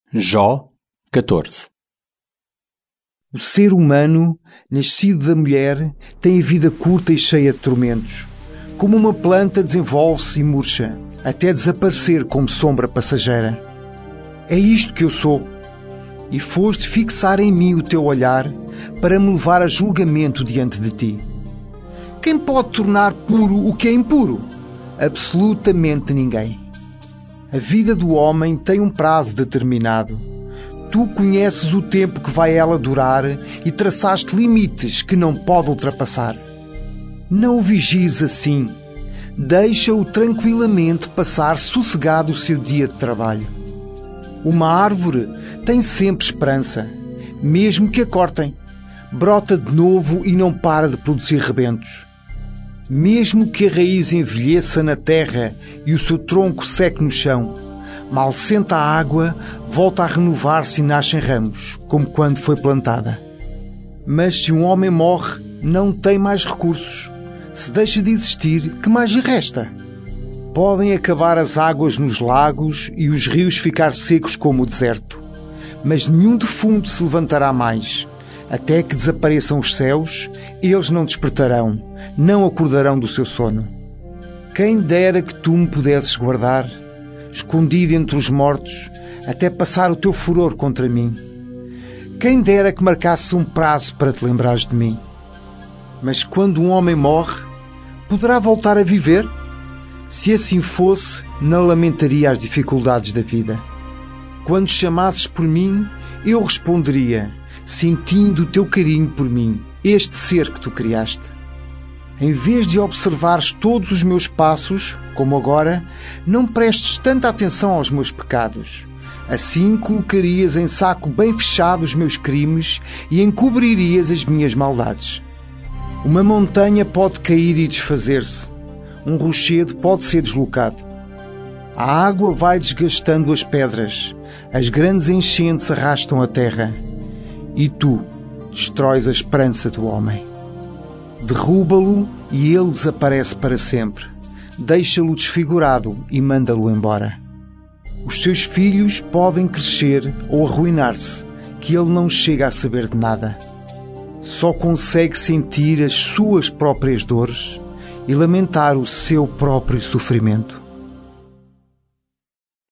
Jó 14. O ser humano, nascido da mulher, tem a vida curta e cheia de tormentos. Como uma planta desenvolve-se e murcha, até desaparecer como sombra passageira. É isto que eu sou. E foste fixar em mim o teu olhar para me levar a julgamento diante de ti. Quem pode tornar puro o que é impuro? Absolutamente ninguém. A vida do homem tem um prazo determinado. Tu conheces o tempo que vai ela durar e traçaste limites que não pode ultrapassar. Não o vigies assim. Deixa-o tranquilamente passar sossegado o seu dia de trabalho. Uma árvore tem sempre esperança, mesmo que a cortem. Brota de novo e não para de produzir rebentos. Mesmo que a raiz envelheça na terra e o seu tronco seque no chão, mal senta a água, volta a renovar-se e nascem ramos, como quando foi plantada. Mas se um homem morre, não tem mais recursos. Se deixa de existir, que mais lhe resta? Podem acabar as águas nos lagos e os rios ficar secos como o deserto. Mas nenhum defunto se levantará mais. Até que desapareçam os céus, eles não despertarão, não acordarão do seu sono. Quem dera que tu me pudesses guardar, escondido entre os mortos, até passar o teu furor contra mim. Quem dera que marcasses um prazo para te lembrares de mim. Mas quando um homem morre, poderá voltar a viver? Se assim fosse, não lamentaria as dificuldades da vida. Quando chamasses por mim, eu responderia, sentindo o teu carinho por mim, este ser que tu criaste. Em vez de observares todos os meus passos, como agora, não prestes tanta atenção aos meus pecados. Assim colocarias em saco bem fechado os meus crimes e encobririas as minhas maldades. Uma montanha pode cair e desfazer-se. Um rochedo pode ser deslocado. A água vai desgastando as pedras. As grandes enchentes arrastam a terra. E tu destróis a esperança do homem. Derruba-lo e ele desaparece para sempre. Deixa-lo desfigurado e manda-lo embora. Os seus filhos podem crescer ou arruinar-se, que ele não chega a saber de nada. Só consegue sentir as suas próprias dores e lamentar o seu próprio sofrimento.